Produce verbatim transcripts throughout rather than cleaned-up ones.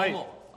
right.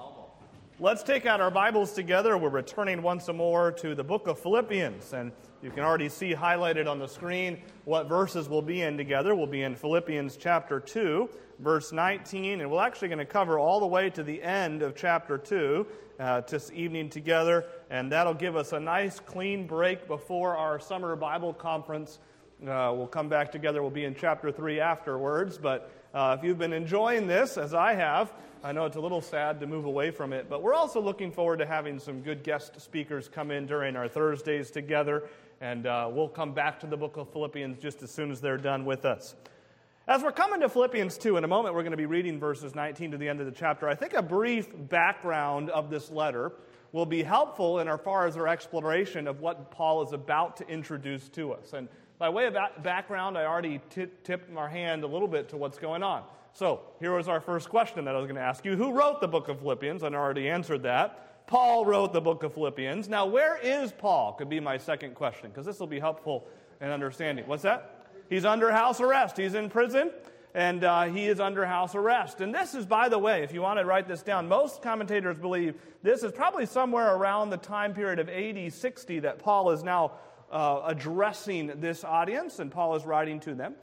Let's take out our Bibles together. We're returning once more to the book of Philippians. And you can already see highlighted on the screen what verses we'll be in together. We'll be in Philippians chapter two, verse nineteen. And we're actually going to cover all the way to the end of chapter two uh, this evening together. And that'll give us a nice clean break before our summer Bible conference. Uh, we'll come back together. We'll be in chapter three afterwards. But uh, if you've been enjoying this, as I have, I know it's a little sad to move away from it, but we're also looking forward to having some good guest speakers come in during our Thursdays together, and uh, we'll come back to the book of Philippians just as soon as they're done with us. As we're coming to Philippians two, in a moment we're going to be reading verses nineteen to the end of the chapter. I think a brief background of this letter will be helpful in as far as our exploration of what Paul is about to introduce to us. And by way of background, I already t- tipped our hand a little bit to what's going on. So, here was our first question that I was going to ask you. Who wrote the book of Philippians? I already answered that. Paul wrote the book of Philippians. Now, where is Paul? Could be my second question, because this will be helpful in understanding. What's that? He's under house arrest. He's in prison, and uh, he is under house arrest. And this is, by the way, if you want to write this down, most commentators believe this is probably somewhere around the time period of A D sixty that Paul is now uh, addressing this audience, and Paul is writing to them.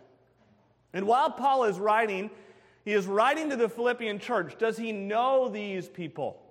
And while Paul is writing, he is writing to the Philippian church. Does he know these people?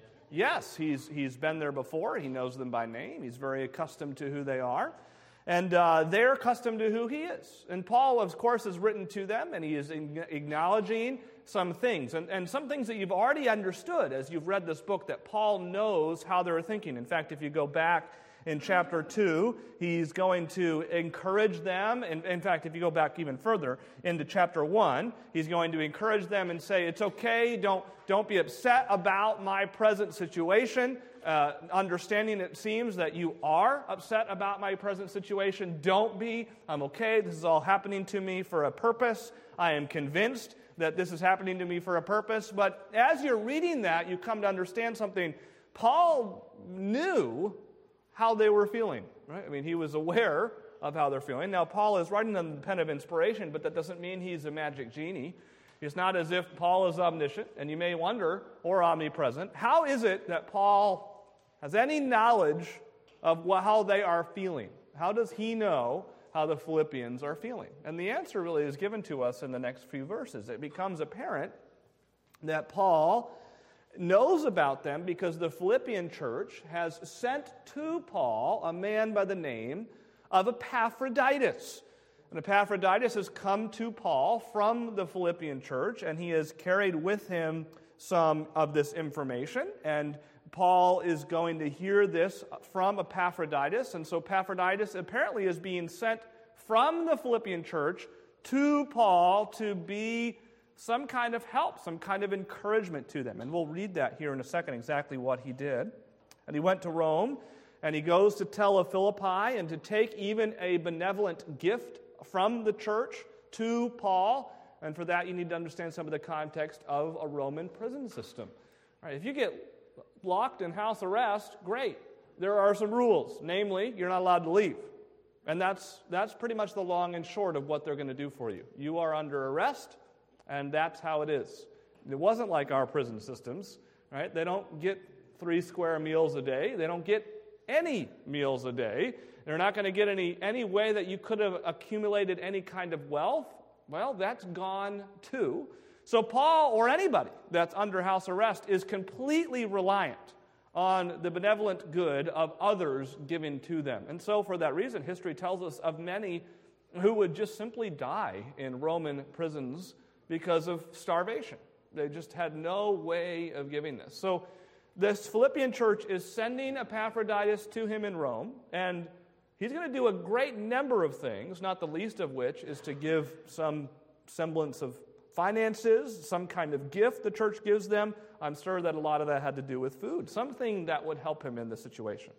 Yes, he's he's been there before. He knows them by name. He's very accustomed to who they are. And uh, they're accustomed to who he is. And Paul, of course, has written to them, and he is acknowledging some things. And, and some things that you've already understood as you've read this book, that Paul knows how they're thinking. In fact, if you go back in chapter two, he's going to encourage them. And in fact, if you go back even further into chapter one, he's going to encourage them and say, it's okay, don't, don't be upset about my present situation. Uh, understanding it seems that you are upset about my present situation. Don't be. I'm okay. This is all happening to me for a purpose. I am convinced that this is happening to me for a purpose. But as you're reading that, you come to understand something. Paul knew how they were feeling, right? I mean, he was aware of how they're feeling. Now, Paul is writing under the pen of inspiration, but that doesn't mean he's a magic genie. It's not as if Paul is omniscient, and you may wonder, or omnipresent. How is it that Paul has any knowledge of what, how they are feeling? How does he know how the Philippians are feeling? And the answer really is given to us in the next few verses. It becomes apparent that Paul knows about them because the Philippian church has sent to Paul a man by the name of Epaphroditus. And Epaphroditus has come to Paul from the Philippian church, and he has carried with him some of this information. And Paul is going to hear this from Epaphroditus. And so Epaphroditus apparently is being sent from the Philippian church to Paul to be some kind of help, some kind of encouragement to them. And we'll read that here in a second, exactly what he did. And he went to Rome, and he goes to tell of Philippi and to take even a benevolent gift from the church to Paul. And for that, you need to understand some of the context of a Roman prison system. All right, if you get locked in house arrest, great. There are some rules. Namely, you're not allowed to leave. And that's that's pretty much the long and short of what they're going to do for you. You are under arrest, and that's how it is. It wasn't like our prison systems, right? They don't get three square meals a day. They don't get any meals a day. They're not going to get any, any way that you could have accumulated any kind of wealth. Well, that's gone too. So Paul, or anybody that's under house arrest, is completely reliant on the benevolent good of others giving to them. And so for that reason, history tells us of many who would just simply die in Roman prisons because of starvation. They just had no way of giving this. So this Philippian church is sending Epaphroditus to him in Rome, and he's going to do a great number of things, not the least of which is to give some semblance of finances, some kind of gift the church gives them. I'm sure that a lot of that had to do with food, something that would help him in the situation.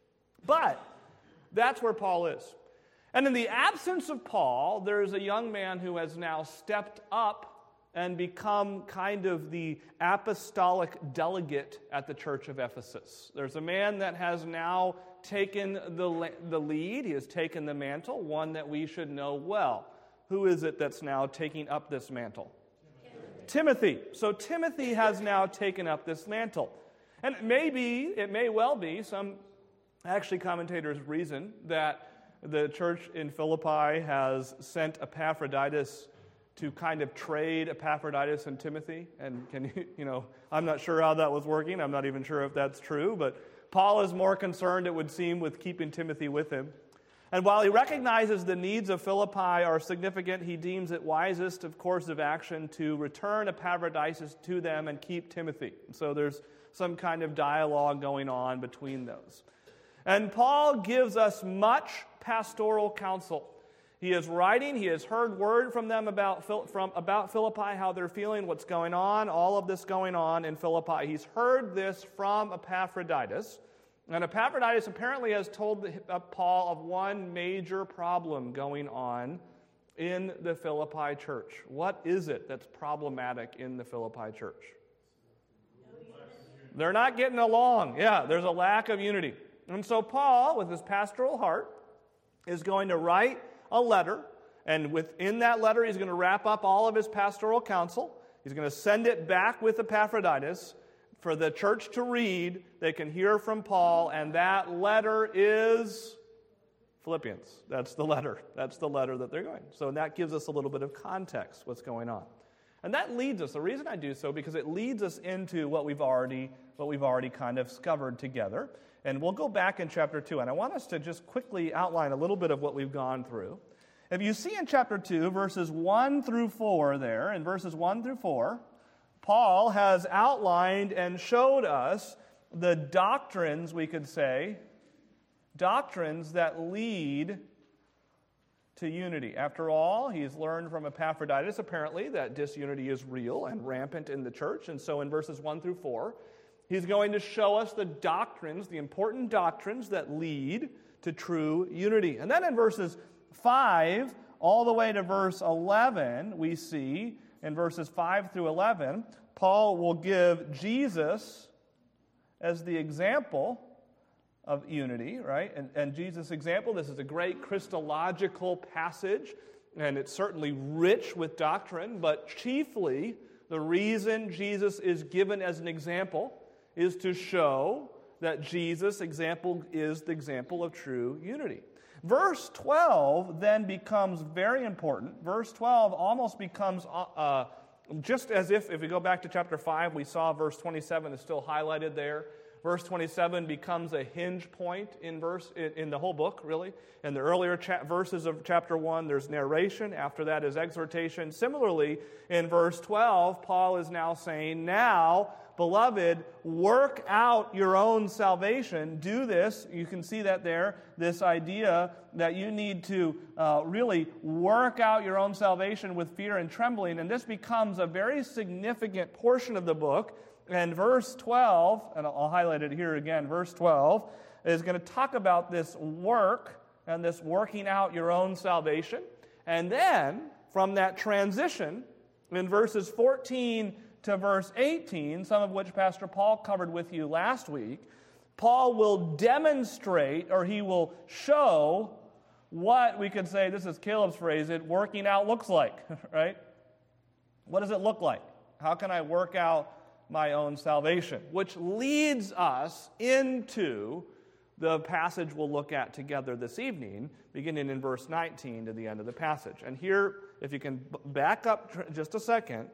But that's where Paul is. And in the absence of Paul, there is a young man who has now stepped up and become kind of the apostolic delegate at the church of Ephesus. There's a man that has now taken the, the lead. He has taken the mantle, one that we should know well. Who is it that's now taking up this mantle? Timothy. So Timothy has now taken up this mantle. And maybe, it may well be, some actually commentators reason that the church in Philippi has sent Epaphroditus to kind of trade Epaphroditus and Timothy. And can you, you know, I'm not sure how that was working. I'm not even sure if that's true. But Paul is more concerned, it would seem, with keeping Timothy with him. And while he recognizes the needs of Philippi are significant, he deems it wisest, of course, of action to return Epaphroditus to them and keep Timothy. So there's some kind of dialogue going on between those. And Paul gives us much pastoral counsel. He is writing, he has heard word from them about, from, about Philippi, how they're feeling, what's going on, all of this going on in Philippi. He's heard this from Epaphroditus. And Epaphroditus apparently has told Paul of one major problem going on in the Philippi church. What is it that's problematic in the Philippi church? They're not getting along. Yeah, there's a lack of unity. And so Paul, with his pastoral heart, is going to write a letter, and within that letter he's going to wrap up all of his pastoral counsel. He's going to send it back with Epaphroditus for the church to read. They can hear from Paul, and that letter is Philippians. That's the letter. That's the letter that they're going. So that gives us a little bit of context, what's going on. And that leads us, the reason I do so, because it leads us into what we've already, what we've already kind of covered together. And we'll go back in chapter two, and I want us to just quickly outline a little bit of what we've gone through. If you see in chapter two, verses one through four there, in verses one through four, Paul has outlined and showed us the doctrines, we could say, doctrines that lead to unity. After all, he's learned from Epaphroditus, apparently, that disunity is real and rampant in the church. And so in verses one through four, he's going to show us the doctrines, the important doctrines that lead to true unity. And then in verses five all the way to verse eleven, we see, in verses five through eleven, Paul will give Jesus as the example of unity, right? And, and Jesus' example, this is a great Christological passage, and it's certainly rich with doctrine, but chiefly the reason Jesus is given as an example is to show that Jesus' example is the example of true unity. Verse twelve then becomes very important. Verse twelve almost becomes, uh, just as if, if we go back to chapter five, we saw verse twenty-seven is still highlighted there. Verse twenty-seven becomes a hinge point in verse in, in the whole book, really. In the earlier cha- verses of chapter one, there's narration. After that is exhortation. Similarly, in verse twelve, Paul is now saying, now, beloved, work out your own salvation. Do this. You can see that there, this idea that you need to uh, really work out your own salvation with fear and trembling. And this becomes a very significant portion of the book. And verse twelve, and I'll highlight it here again, verse twelve, is going to talk about this work and this working out your own salvation. And then, from that transition, in verses fourteen to verse eighteen, some of which Pastor Paul covered with you last week, Paul will demonstrate, or he will show what we could say, this is Caleb's phrase, it working out looks like, right? What does it look like? How can I work out my own salvation? Which leads us into the passage we'll look at together this evening, beginning in verse nineteen to the end of the passage. And here, if you can back up just a second,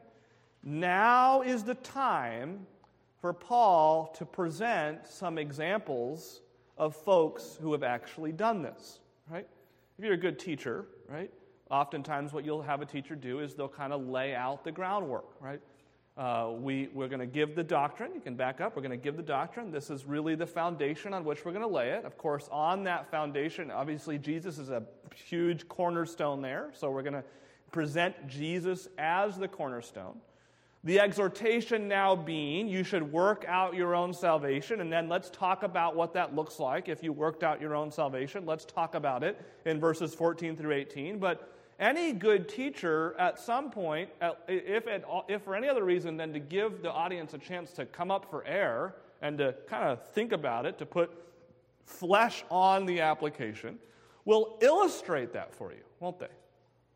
now is the time for Paul to present some examples of folks who have actually done this, right? If you're a good teacher, right, oftentimes what you'll have a teacher do is they'll kind of lay out the groundwork, right? Uh, we, we're going to give the doctrine. You can back up. We're going to give the doctrine. This is really the foundation on which we're going to lay it. Of course, on that foundation, obviously, Jesus is a huge cornerstone there. So we're going to present Jesus as the cornerstone. The exhortation now being, you should work out your own salvation. And then let's talk about what that looks like if you worked out your own salvation. Let's talk about it in verses fourteen through eighteen. But any good teacher, at some point, if, at, if for any other reason than to give the audience a chance to come up for air and to kind of think about it, to put flesh on the application, will illustrate that for you, won't they?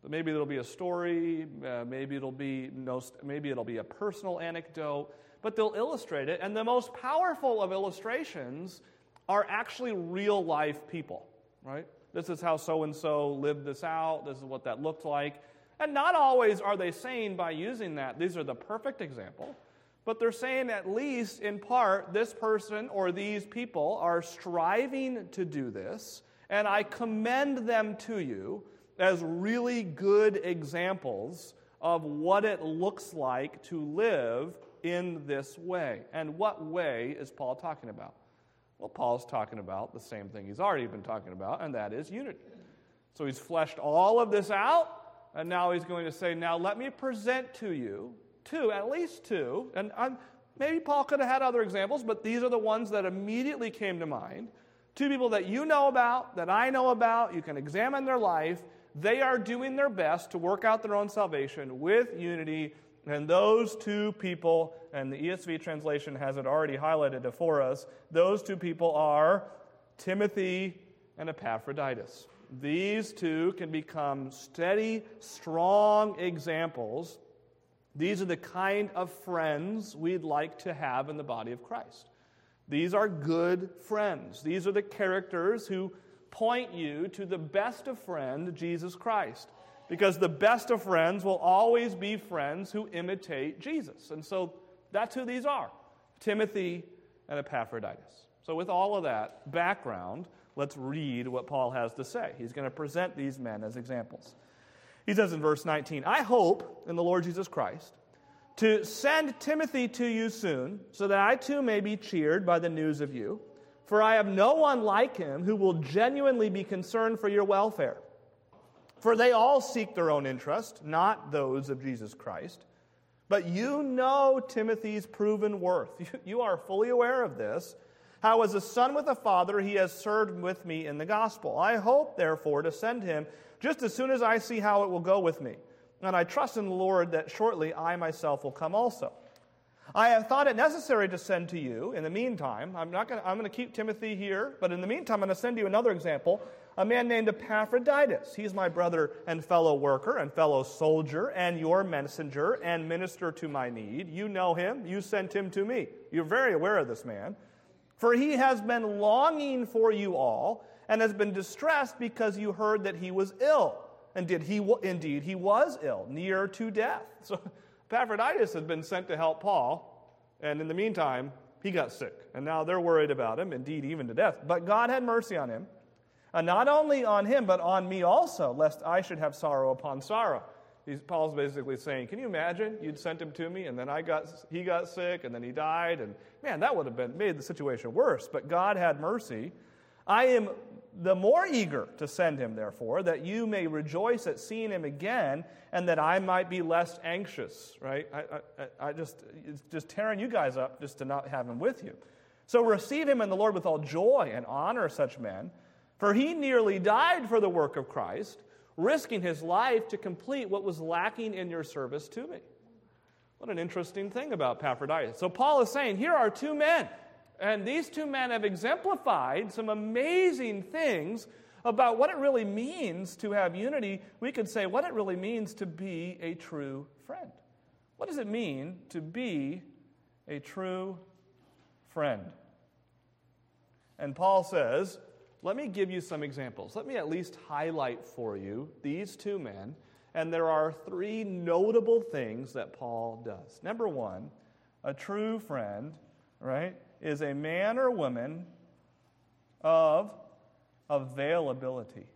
Maybe it'll be a story, uh, maybe it'll be no, maybe it'll be a personal anecdote, but they'll illustrate it. And the most powerful of illustrations are actually real life people, right? This is how so-and-so lived this out. This is what that looked like. And not always are they saying by using that, these are the perfect example, but they're saying at least in part, this person or these people are striving to do this, and I commend them to you as really good examples of what it looks like to live in this way. And what way is Paul talking about? Well, Paul's talking about the same thing he's already been talking about, and that is unity. So he's fleshed all of this out, and now he's going to say, now let me present to you two, at least two, and I'm, maybe Paul could have had other examples, but these are the ones that immediately came to mind. Two people that you know about, that I know about, you can examine their life. They are doing their best to work out their own salvation with unity, and those two people, and the E S V translation has it already highlighted for us, those two people are Timothy and Epaphroditus. These two can become steady, strong examples. These are the kind of friends we'd like to have in the body of Christ. These are good friends. These are the characters who point you to the best of friend, Jesus Christ. Because the best of friends will always be friends who imitate Jesus. And so that's who these are, Timothy and Epaphroditus. So with all of that background, let's read what Paul has to say. He's going to present these men as examples. He says in verse nineteen, I hope in the Lord Jesus Christ to send Timothy to you soon, so that I too may be cheered by the news of you. For I have no one like him who will genuinely be concerned for your welfare. For they all seek their own interest, not those of Jesus Christ. But you know Timothy's proven worth. You, you are fully aware of this. How as a son with a father he has served with me in the gospel. I hope, therefore, to send him just as soon as I see how it will go with me. And I trust in the Lord that shortly I myself will come also. I have thought it necessary to send to you, in the meantime, I'm not going to, I'm going to keep Timothy here, but in the meantime, I'm going to send you another example, a man named Epaphroditus. He's my brother and fellow worker and fellow soldier and your messenger and minister to my need. You know him. You sent him to me. You're very aware of this man. For he has been longing for you all and has been distressed because you heard that he was ill. And did he indeed he was ill, near to death. So Epaphroditus had been sent to help Paul, and in the meantime, he got sick. And now they're worried about him, indeed even to death. But God had mercy on him, and not only on him, but on me also, lest I should have sorrow upon sorrow. He's, Paul's basically saying, can you imagine? You'd sent him to me, and then I got he got sick, and then he died, and man, that would have been made the situation worse. But God had mercy. I am the more eager to send him, therefore, that you may rejoice at seeing him again, and that I might be less anxious, right? I, I, I just, it's just tearing you guys up just to not have him with you. So receive him in the Lord with all joy and honor such men, for he nearly died for the work of Christ, risking his life to complete what was lacking in your service to me. What an interesting thing about Epaphroditus. So Paul is saying, here are two men. And these two men have exemplified some amazing things about what it really means to have unity. We could say what it really means to be a true friend. What does it mean to be a true friend? And Paul says, let me give you some examples. Let me at least highlight for you these two men. And there are three notable things that Paul does. Number one, a true friend, right, is a man or woman of availability.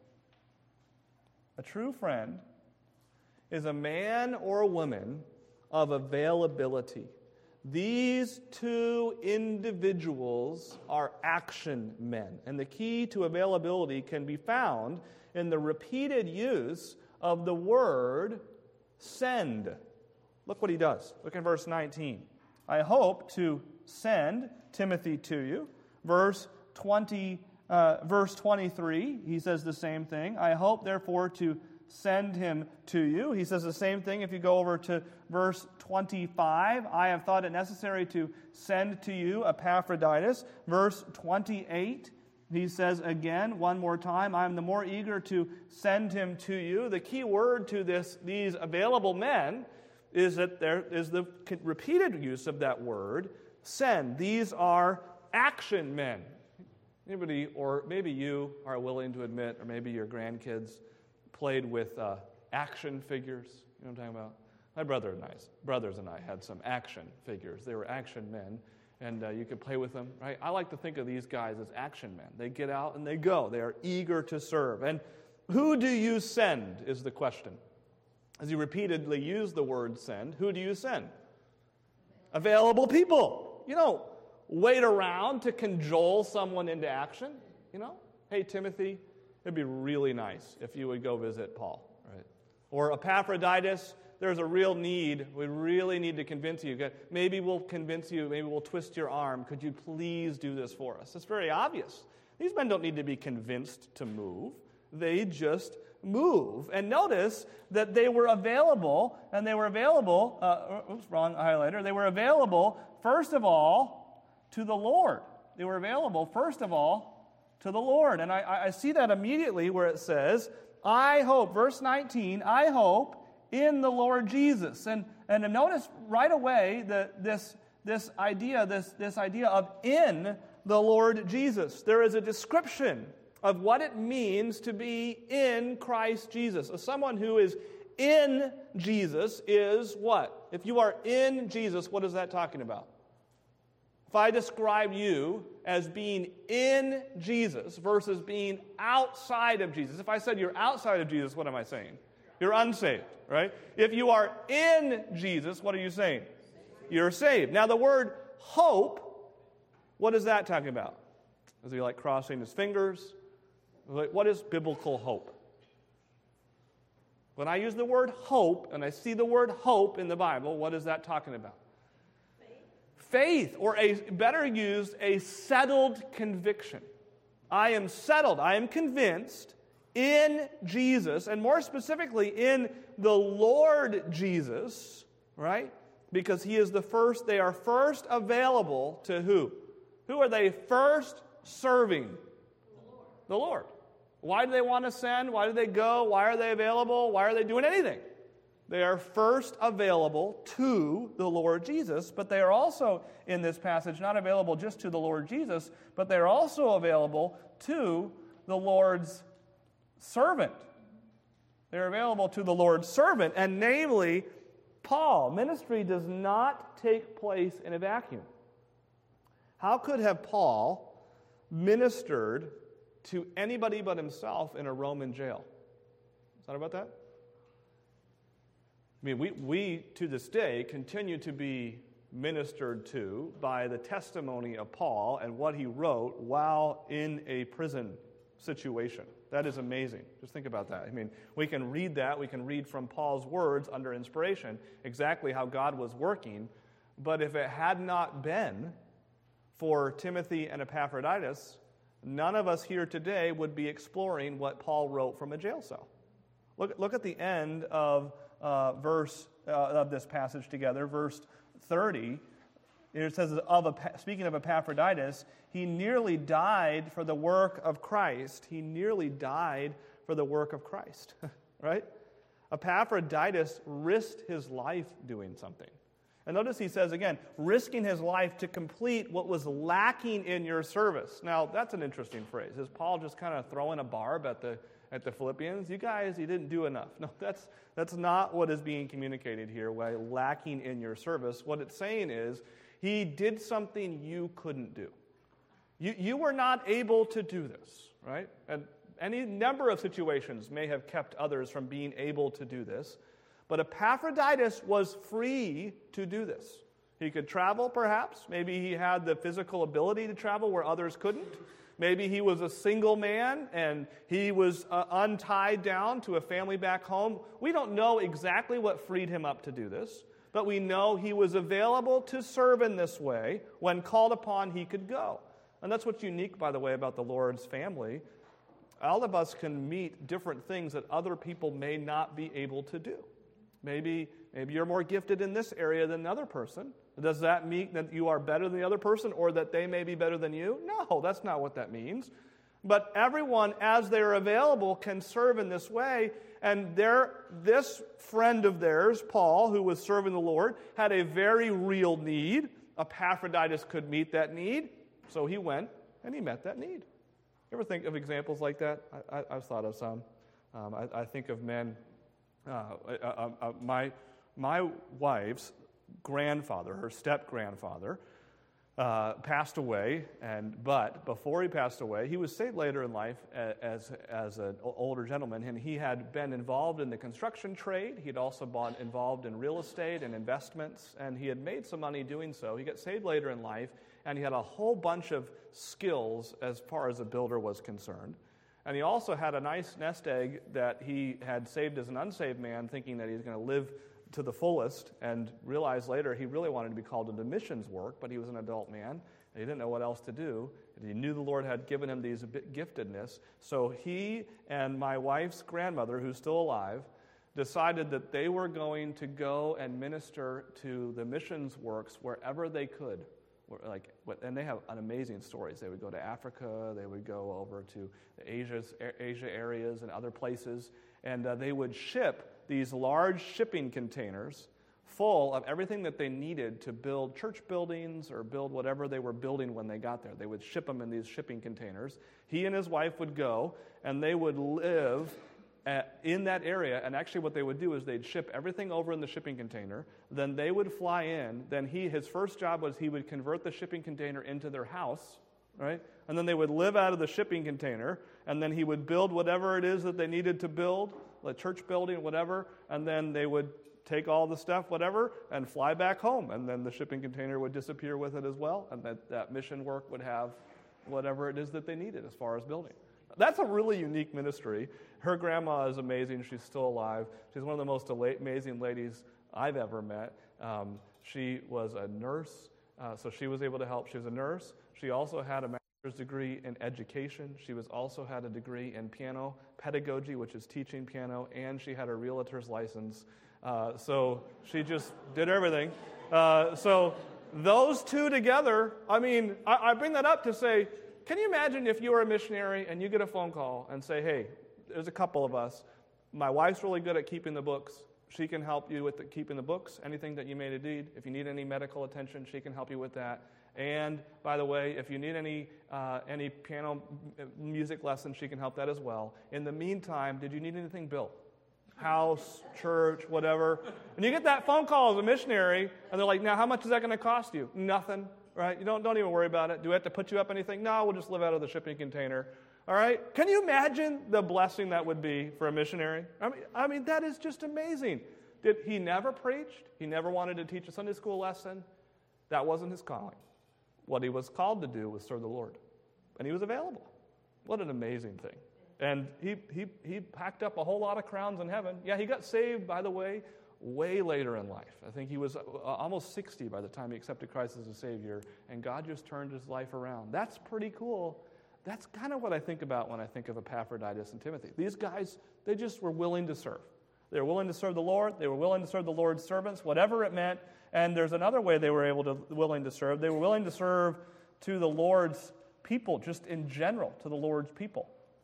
A true friend is a man or a woman of availability. These two individuals are action men, and the key to availability can be found in the repeated use of the word send. Look what he does. Look in verse nineteen. I hope to send Timothy to you. Verse twenty, uh, verse twenty-three, he says the same thing. I hope, therefore, to send him to you. He says the same thing if you go over to verse twenty-five. I have thought it necessary to send to you Epaphroditus. Verse twenty-eight, He says again, one more time, I am the more eager to send him to you. The key word to this, these available men is that there is the repeated use of that word, send. These are action men. Anybody, or maybe you are willing to admit, or maybe your grandkids played with uh, action figures. You know what I'm talking about? My brother and I, brothers and I had some action figures. They were action men, and uh, you could play with them, right? I like to think of these guys as action men. They get out and they go. They are eager to serve. And who do you send is the question. As you repeatedly use the word send, who do you send? Available people. You don't wait around to cajole someone into action. You know, hey, Timothy, it'd be really nice if you would go visit Paul, right? Or Epaphroditus, there's a real need. We really need to convince you. Maybe we'll convince you. Maybe we'll twist your arm. Could you please do this for us? It's very obvious. These men don't need to be convinced to move. They just move. And notice that they were available, and they were available, uh, oops, wrong highlighter. They were available, first of all, to the Lord. They were available, first of all, to the Lord. And I, I see that immediately where it says, I hope, verse nineteen, I hope in the Lord Jesus. And and notice right away that this this idea, this, this idea of in the Lord Jesus. There is a description of what it means to be in Christ Jesus. Someone who is in Jesus is what? If you are in Jesus, what is that talking about? If I describe you as being in Jesus versus being outside of Jesus, if I said you're outside of Jesus, what am I saying? You're unsaved, right? If you are in Jesus, what are you saying? You're saved. Now the word hope, what is that talking about? Is he like crossing his fingers? What is biblical hope? When I use the word hope, and I see the word hope in the Bible, what is that talking about? Faith, or a better used, a settled conviction. I am settled, I am convinced in Jesus, and more specifically in the Lord Jesus, right? Because he is the first, they are first available to who? Who are they first serving? The Lord. The Lord. Why do they want to send? Why do they go? Why are they available? Why are they doing anything? They are first available to the Lord Jesus, but they are also, in this passage, not available just to the Lord Jesus, but they are also available to the Lord's servant. They're available to the Lord's servant, and namely, Paul. Ministry does not take place in a vacuum. How could have Paul ministered to anybody but himself in a Roman jail? Is that about that? I mean, we, we, to this day, continue to be ministered to by the testimony of Paul and what he wrote while in a prison situation. That is amazing. Just think about that. I mean, we can read that. We can read from Paul's words under inspiration exactly how God was working. But if it had not been for Timothy and Epaphroditus, none of us here today would be exploring what Paul wrote from a jail cell. Look, look at the end of uh, verse uh, of this passage together, verse thirty. It says, of a, speaking of Epaphroditus, he nearly died for the work of Christ. He nearly died for the work of Christ, right? Epaphroditus risked his life doing something. And notice he says again, risking his life to complete what was lacking in your service. Now, that's an interesting phrase. Is Paul just kind of throwing a barb at the at the Philippians? You guys, you didn't do enough. No, that's that's not what is being communicated here by lacking in your service. What it's saying is, he did something you couldn't do. You, you were not able to do this, right? And any number of situations may have kept others from being able to do this. But Epaphroditus was free to do this. He could travel, perhaps. Maybe he had the physical ability to travel where others couldn't. Maybe he was a single man and he was uh, untied down to a family back home. We don't know exactly what freed him up to do this. But we know he was available to serve in this way. When called upon, he could go. And that's what's unique, by the way, about the Lord's family. All of us can meet different things that other people may not be able to do. Maybe, maybe you're more gifted in this area than the other person. Does that mean that you are better than the other person or that they may be better than you? No, that's not what that means. But everyone, as they're available, can serve in this way. And there, this friend of theirs, Paul, who was serving the Lord, had a very real need. Epaphroditus could meet that need, so he went and he met that need. You ever think of examples like that? I, I, I've thought of some. Um, I, I think of men. Uh, uh, uh, my my wife's grandfather, her step-grandfather, uh, passed away, and but before he passed away, he was saved later in life as as an older gentleman, and he had been involved in the construction trade. He'd also been involved in real estate and investments, and he had made some money doing so. He got saved later in life, and he had a whole bunch of skills as far as a builder was concerned. And he also had a nice nest egg that he had saved as an unsaved man, thinking that he was going to live to the fullest, and realized later he really wanted to be called into missions work, but he was an adult man, and he didn't know what else to do. And he knew the Lord had given him these giftedness. So he and my wife's grandmother, who's still alive, decided that they were going to go and minister to the missions works wherever they could. Like, and they have an amazing stories. They would go to Africa, they would go over to the Asia's, Asia areas and other places, and uh, they would ship these large shipping containers full of everything that they needed to build church buildings or build whatever they were building when they got there. They would ship them in these shipping containers. He and his wife would go, and they would live At, in that area, and actually what they would do is they'd ship everything over in the shipping container, then they would fly in, then he, his first job was he would convert the shipping container into their house, right? And then they would live out of the shipping container, and then he would build whatever it is that they needed to build, a church building, whatever, and then they would take all the stuff, whatever, and fly back home, and then the shipping container would disappear with it as well, and that, that mission work would have whatever it is that they needed as far as building. That's a really unique ministry. Her grandma is amazing. She's still alive. She's one of the most amazing ladies I've ever met. Um, she was a nurse, uh, so she was able to help. She was a nurse. She also had a master's degree in education. She was also had a degree in piano pedagogy, which is teaching piano, and she had a realtor's license. Uh, so she just did everything. Uh, so those two together, I mean, I, I bring that up to say, can you imagine if you were a missionary and you get a phone call and say, hey, there's a couple of us. My wife's really good at keeping the books. She can help you with the, keeping the books, anything that you may need. If you need any medical attention, she can help you with that. And, by the way, if you need any uh, any piano music lessons, she can help that as well. In the meantime, did you need anything built? House, church, whatever. And you get that phone call as a missionary, and they're like, now, how much is that going to cost you? Nothing. Right? You don't, don't even worry about it. Do we have to put you up anything? No, we'll just live out of the shipping container. All right? Can you imagine the blessing that would be for a missionary? I mean, I mean, that is just amazing. Did he never preached? He never wanted to teach a Sunday school lesson. That wasn't his calling. What he was called to do was serve the Lord. And he was available. What an amazing thing. And he, he, he packed up a whole lot of crowns in heaven. Yeah, he got saved, by the way, way later in life. I think he was almost sixty by the time he accepted Christ as a Savior, and God just turned his life around. That's pretty cool. That's kind of what I think about when I think of Epaphroditus and Timothy. These guys, they just were willing to serve. They were willing to serve the Lord. They were willing to serve the Lord's servants, whatever it meant. And there's another way they were able to willing to serve. They were willing to serve to the Lord's people, just in general, to the Lord's people.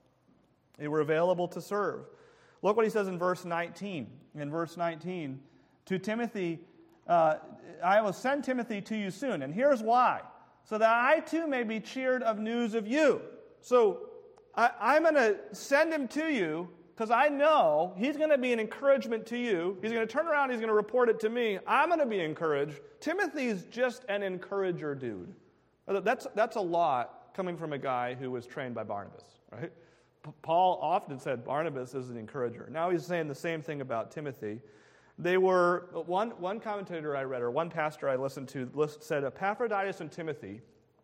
They were available to serve. Look what he says in verse nineteen. In verse nineteen, to Timothy, uh, I will send Timothy to you soon. And here's why. So that I too may be cheered of news of you. So I, I'm going to send him to you because I know he's going to be an encouragement to you. He's going to turn around, he's going to report it to me. I'm going to be encouraged. Timothy's just an encourager dude. That's, that's a lot coming from a guy who was trained by Barnabas, right? Paul often said Barnabas is an encourager. Now he's saying the same thing about Timothy. They were, one, one commentator I read, or one pastor I listened to, said Epaphroditus and Timothy,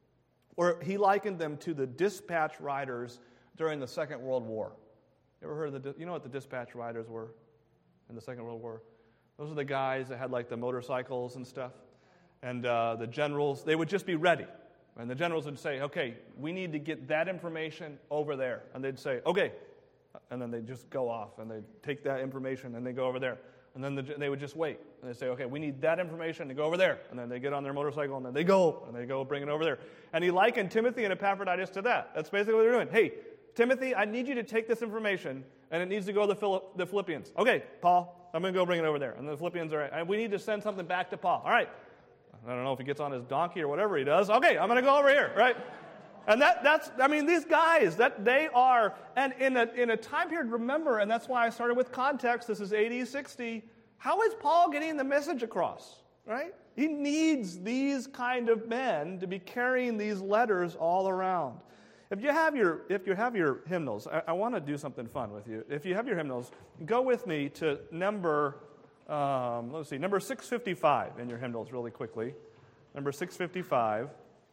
or he likened them to the dispatch riders during the Second World War. You ever heard of the, you know what the dispatch riders were in the Second World War? Those are the guys that had like the motorcycles and stuff. And uh, the generals, they would just be ready. And the generals would say, okay, we need to get that information over there. And they'd say, okay. And then they'd just go off and they'd take that information and they'd go over there. And then the, they would just wait. And they say, okay, we need that information to go over there. And then they get on their motorcycle, and then they go, and they go bring it over there. And he likened Timothy and Epaphroditus to that. That's basically what they're doing. Hey, Timothy, I need you to take this information, and it needs to go to the, Philipp, the Philippians. Okay, Paul, I'm going to go bring it over there. And the Philippians are, and we need to send something back to Paul. All right. I don't know if he gets on his donkey or whatever he does. Okay, I'm going to go over here, right? And that, that's, I mean, these guys, that they are, and in a, in a time period, remember, and that's why I started with context, this is A D sixty, how is Paul getting the message across, right? He needs these kind of men to be carrying these letters all around. If you have your, if you have your hymnals, I, I want to do something fun with you. If you have your hymnals, go with me to number, um, let's see, number six fifty-five in your hymnals really quickly. Number six fifty-five.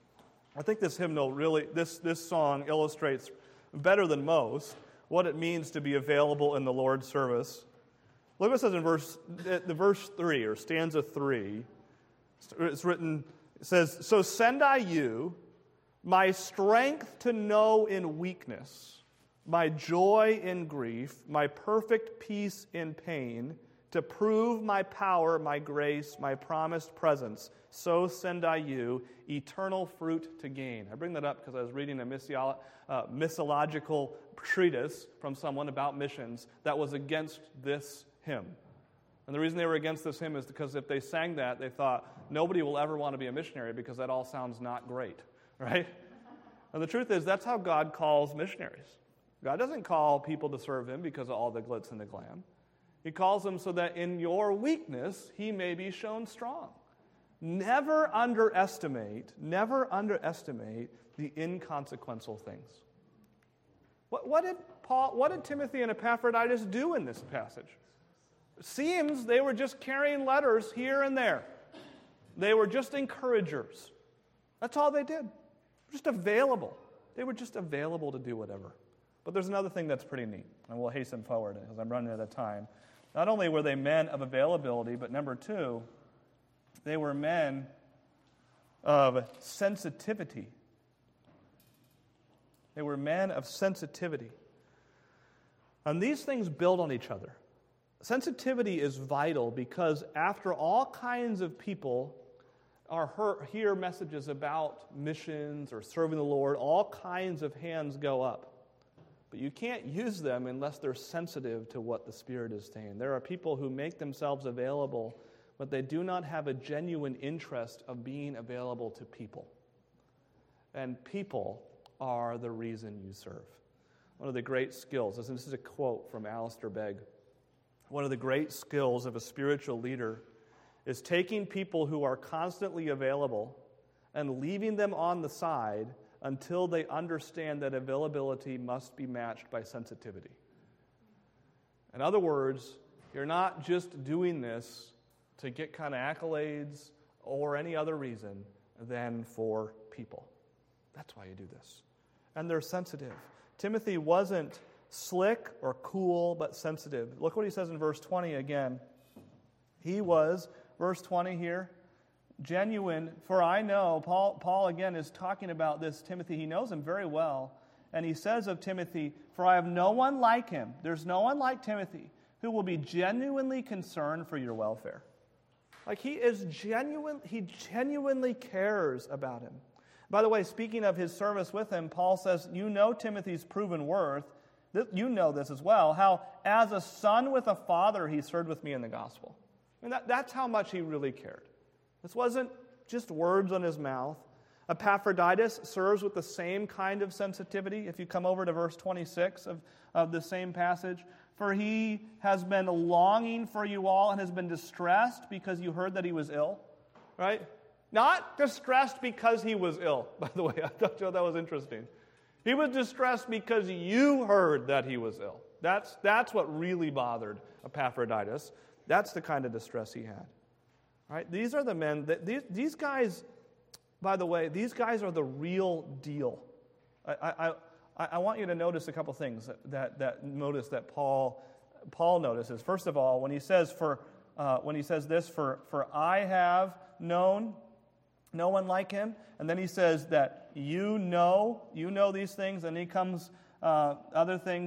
I think this hymnal really, this, this song illustrates better than most what it means to be available in the Lord's service. Look what it says in verse, the verse three, or stanza three. It's written, it says, so send I you my strength to know in weakness, my joy in grief, my perfect peace in pain, to prove my power, my grace, my promised presence. So send I you eternal fruit to gain. I bring that up because I was reading a missiolo- uh, missiological treatise from someone about missions that was against this hymn. And the reason they were against this hymn is because if they sang that, they thought, nobody will ever want to be a missionary because that all sounds not great, right? And the truth is, that's how God calls missionaries. God doesn't call people to serve him because of all the glitz and the glam. He calls them so that in your weakness, he may be shown strong. Never underestimate, never underestimate the inconsequential things. What, what did Paul, what did Timothy and Epaphroditus do in this passage? It seems they were just carrying letters here and there. They were just encouragers. That's all they did. Just available. They were just available to do whatever. But there's another thing that's pretty neat, and we'll hasten forward as I'm running out of time. Not only were they men of availability, but number two, they were men of sensitivity. They were men of sensitivity. And these things build on each other. Sensitivity is vital because after all kinds of people are heard, hear messages about missions or serving the Lord, all kinds of hands go up. But you can't use them unless they're sensitive to what the Spirit is saying. There are people who make themselves available, but they do not have a genuine interest of being available to people. And people are the reason you serve. One of the great skills, this is a quote from Alistair Begg, one of the great skills of a spiritual leader is taking people who are constantly available and leaving them on the side until they understand that availability must be matched by sensitivity. In other words, you're not just doing this to get kind of accolades or any other reason than for people. That's why you do this. And they're sensitive. Timothy wasn't slick or cool, but sensitive. Look what he says in verse twenty again. He was, verse twenty here, genuine, for I know, Paul, Paul again is talking about this Timothy. He knows him very well. And he says of Timothy, for I have no one like him. There's no one like Timothy who will be genuinely concerned for your welfare. Like he is genuine, he genuinely cares about him. By the way, speaking of his service with him, Paul says, you know Timothy's proven worth. You know this as well, how as a son with a father, he served with me in the gospel. I mean, that, that's how much he really cared. This wasn't just words on his mouth. Epaphroditus serves with the same kind of sensitivity. If you come over to verse twenty-six of, of the same passage, for he has been longing for you all and has been distressed because you heard that he was ill, right? Not distressed because he was ill, by the way. I thought that was interesting. He was distressed because you heard that he was ill. That's, that's what really bothered Epaphroditus. That's the kind of distress he had. Right? These are the men, that these, these guys, by the way, these guys are the real deal. I, I, I want you to notice a couple things that, that, that notice that Paul, Paul notices. First of all, when he says for uh, when he says this, for, for I have known no one like him, and then he says that you know, you know these things, and he comes uh, other things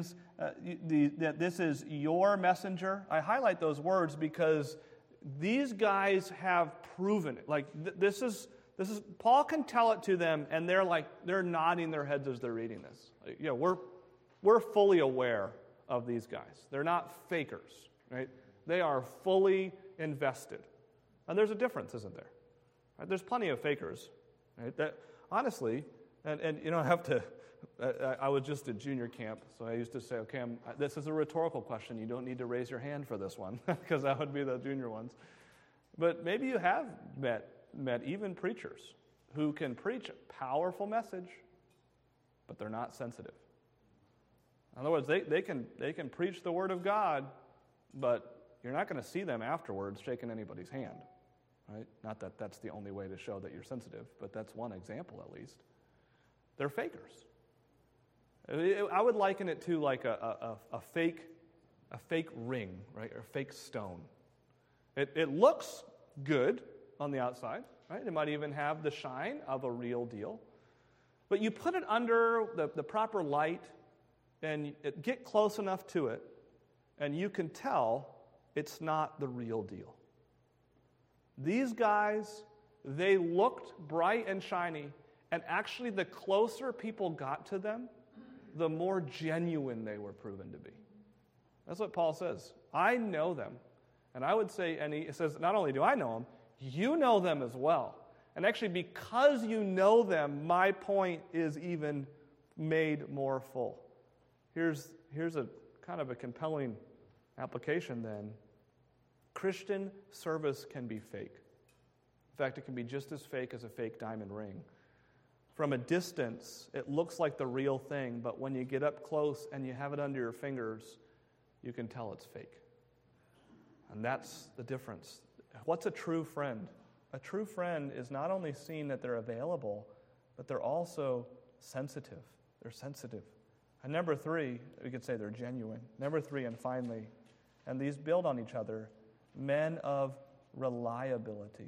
uh, the, that this is your messenger. I highlight those words because these guys have proven it. Like th- this is this is Paul can tell it to them, and they're like they're nodding their heads as they're reading this. Like, you know, we're we're fully aware of these guys. They're not fakers, right? They are fully invested, and there's a difference, isn't there? Right? There's plenty of fakers, right? That honestly, and and you don't have to. I, I was just at junior camp, so I used to say, okay, I'm, this is a rhetorical question. You don't need to raise your hand for this one, because that would be the junior ones. But maybe you have met, met even preachers who can preach a powerful message, but they're not sensitive. In other words, they, they, can, they can preach the Word of God, but you're not going to see them afterwards shaking anybody's hand. Right? Not that that's the only way to show that you're sensitive, but that's one example at least. They're fakers. I would liken it to like a, a, a fake a fake ring, right, or a fake stone. It, it looks good on the outside, right? It might even have the shine of a real deal. But you put it under the, the proper light and it, get close enough to it, and you can tell it's not the real deal. These guys, they looked bright and shiny, and actually the closer people got to them, the more genuine they were proven to be. That's what Paul says. I know them. And I would say, and he says, not only do I know them, you know them as well. And actually, because you know them, my point is even made more full. Here's, here's a kind of a compelling application then. Christian service can be fake. In fact, it can be just as fake as a fake diamond ring. From a distance, it looks like the real thing, but when you get up close and you have it under your fingers, you can tell it's fake. And that's the difference. What's a true friend? A true friend is not only seeing that they're available, but they're also sensitive. They're sensitive. And number three, we could say they're genuine. Number three, and finally, and these build on each other, men of reliability.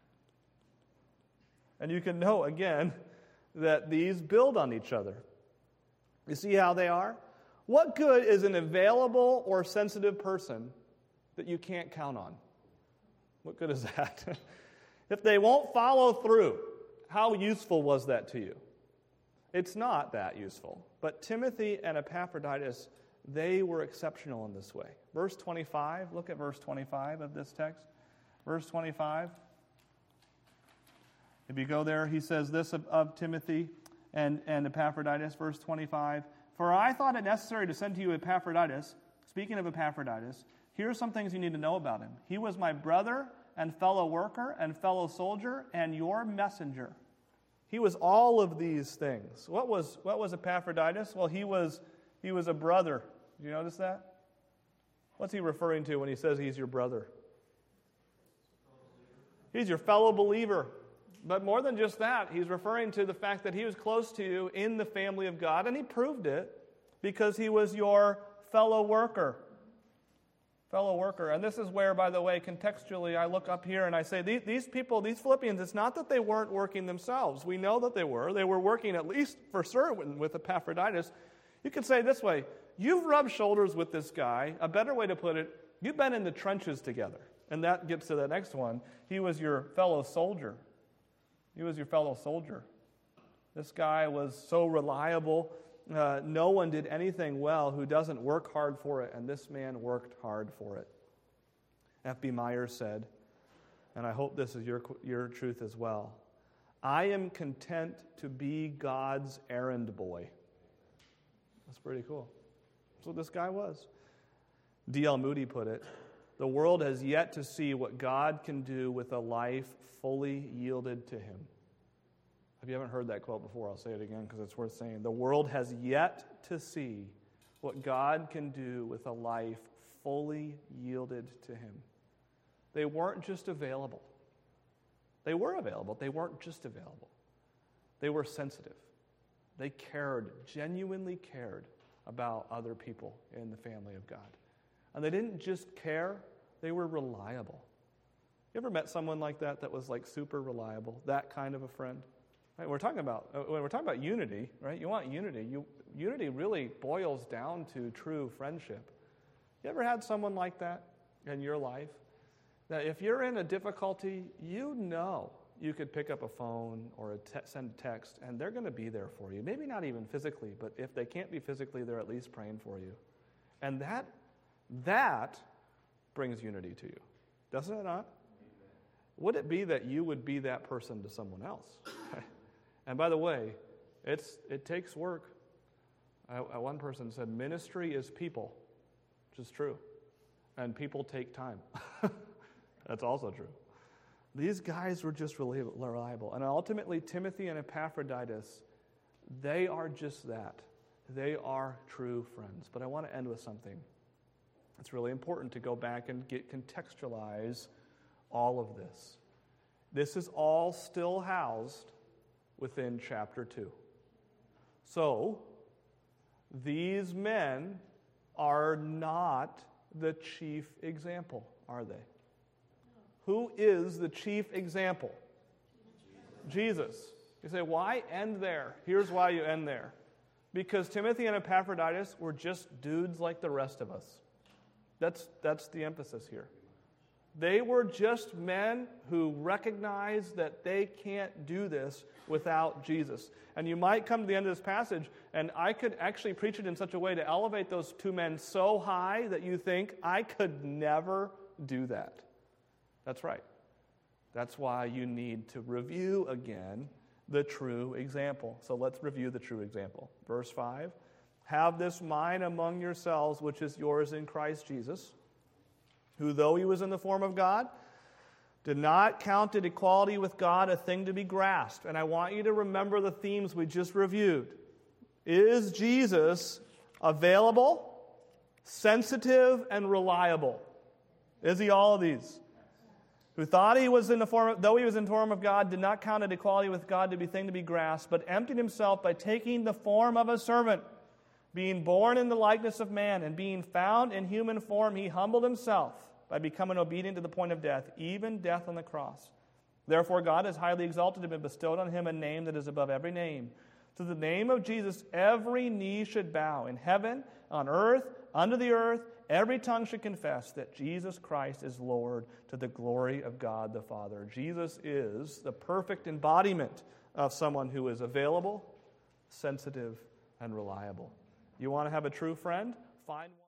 And you can know, again, that these build on each other. You see how they are? What good is an available or sensitive person that you can't count on? What good is that? If they won't follow through, how useful was that to you? It's not that useful. But Timothy and Epaphroditus, they were exceptional in this way. Verse twenty-five, look at verse twenty-five of this text. Verse twenty-five. If you go there, he says this of, of Timothy and, and Epaphroditus, verse twenty-five. For I thought it necessary to send to you Epaphroditus. Speaking of Epaphroditus, here are some things you need to know about him. He was my brother and fellow worker and fellow soldier and your messenger. He was all of these things. What was what was Epaphroditus? Well, he was he was a brother. Did you notice that? What's he referring to when he says he's your brother? He's your fellow believer. But more than just that, he's referring to the fact that he was close to you in the family of God, and he proved it because he was your fellow worker. Fellow worker. And this is where, by the way, contextually, I look up here and I say, these, these people, these Philippians, it's not that they weren't working themselves. We know that they were. They were working at least for certain with Epaphroditus. You could say it this way, you've rubbed shoulders with this guy. A better way to put it, you've been in the trenches together. And that gets to the next one. He was your fellow soldier. He was your fellow soldier. This guy was so reliable. Uh, no one did anything well who doesn't work hard for it, and this man worked hard for it. F B Myers said, and I hope this is your, your truth as well, I am content to be God's errand boy. That's pretty cool. That's what this guy was. D L Moody put it, the world has yet to see what God can do with a life fully yielded to Him. If you haven't heard that quote before, I'll say it again because it's worth saying. The world has yet to see what God can do with a life fully yielded to Him. They weren't just available. They were available. They weren't just available. They were sensitive. They cared, genuinely cared about other people in the family of God. And they didn't just care, they were reliable. You ever met someone like that that was like super reliable, that kind of a friend? Right? We're talking about uh, when we're talking about unity, right? You want unity. You, unity really boils down to true friendship. You ever had someone like that in your life? That if you're in a difficulty, you know you could pick up a phone or a te- send a text, and they're going to be there for you. Maybe not even physically, but if they can't be physically, they're at least praying for you. And that that brings unity to you. Doesn't it not? Would it be that you would be that person to someone else? And by the way, it's it takes work. I, I, one person said, ministry is people, which is true. And people take time. That's also true. These guys were just really reliable. And ultimately, Timothy and Epaphroditus, they are just that. They are true friends. But I want to end with something. It's really important to go back and get contextualize all of this. This is all still housed within chapter two. So, these men are not the chief example, are they? Who is the chief example? Jesus. Jesus. You say, why end there? Here's why you end there. Because Timothy and Epaphroditus were just dudes like the rest of us. That's, that's the emphasis here. They were just men who recognized that they can't do this without Jesus. And you might come to the end of this passage, and I could actually preach it in such a way to elevate those two men so high that you think, I could never do that. That's right. That's why you need to review again the true example. So let's review the true example. Verse five, have this mind among yourselves, which is yours in Christ Jesus, who though he was in the form of God, did not count it equality with God a thing to be grasped. And I want you to remember the themes we just reviewed. Is Jesus available, sensitive, and reliable? Is he all of these? Who thought he was in the form, of, though he was in the form of God, did not count it equality with God to be thing to be grasped, but emptied himself by taking the form of a servant, being born in the likeness of man, and being found in human form, he humbled himself by becoming obedient to the point of death, even death on the cross. Therefore God has highly exalted him and bestowed on him a name that is above every name. To the name of Jesus every knee should bow, in heaven, on earth, under the earth. Every tongue should confess that Jesus Christ is Lord, to the glory of God the Father. Jesus is the perfect embodiment of someone who is available, sensitive, and reliable. You want to have a true friend? Find one.